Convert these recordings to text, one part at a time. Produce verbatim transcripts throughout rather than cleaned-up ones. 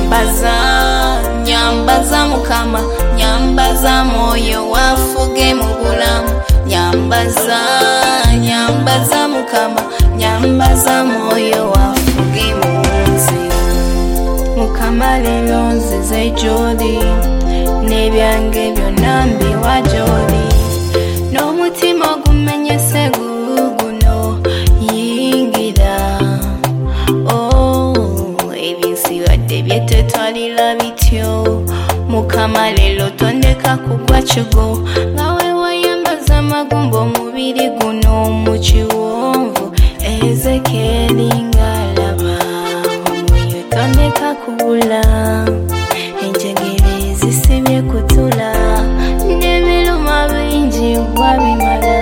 nyambaza nyambaza mukama nyambaza moyo wafuge mu bulamu nyambaza nyambaza mukama nyambaza moyo wafuge mu nsi mukama lelo nzize gy'oli n'ebyange byonna mbiwa gy'oli n'omutima ogumenyese guguno yingira ebinsigadde byetetwalira bityo mukama lelo tondeka kugwa kigo nga wewayambaza amagumba omubiri guno mu kiwonvu Ezekieli ng'alaba omwoyo tondeka kubula enjegere zisibye kutula n'ebiruma bingi wabimala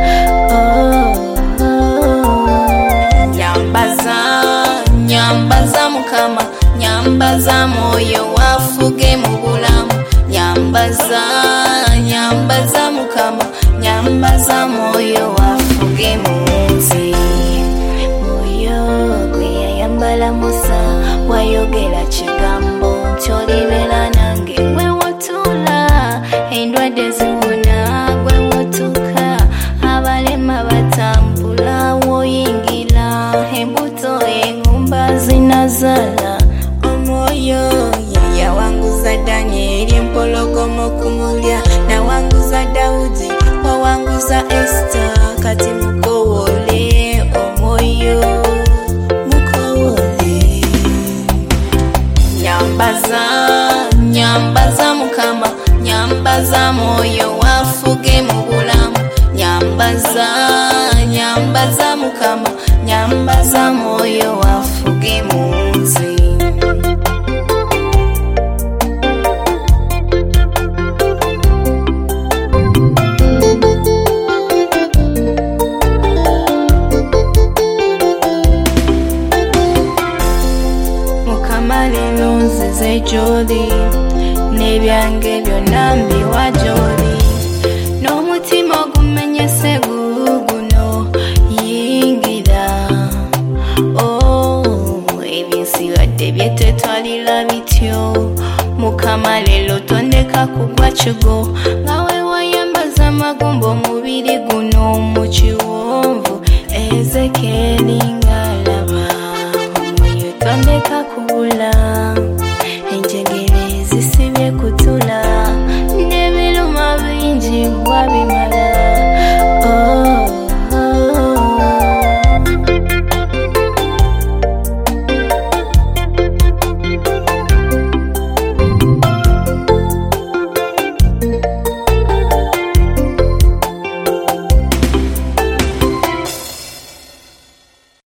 nyambaza nyambaza mukama nyambaza moyo wafuge mu bulamu nyambaza nyambaza mukama nyambaza moyo wafuge mu nsi moyo gwe yayambala Musa wayogera kigambo nti olibera nange gwe wotula endwadde ziwona gwe wotuka abalema batambula woyingira embuto engumba zinazala omwoyo yayawanguza Danyeri empologoma okumulya nawanguza Dawudi wawanguza Esta kati mukowole omwoyo mukowole nyambaza nyambaza mukama nyambaza moyo wafuge mu bulamu nyambaza nyambaza mukama nyambaza moyo wafuge mu nsi mukama lelo nzize gy'oli n'ebyange byonna mbiwa gy'oli n'omutima ogumenyese guguno yingira ebinsigadde byetetwalira bityo mukama lelo tondeka kugwa kigo nga wewayambaza amagumba omubiri guno mu kiwonvu Ezekieli ng'alaba omwoyo tondeka kubula enjegere zisibye kutula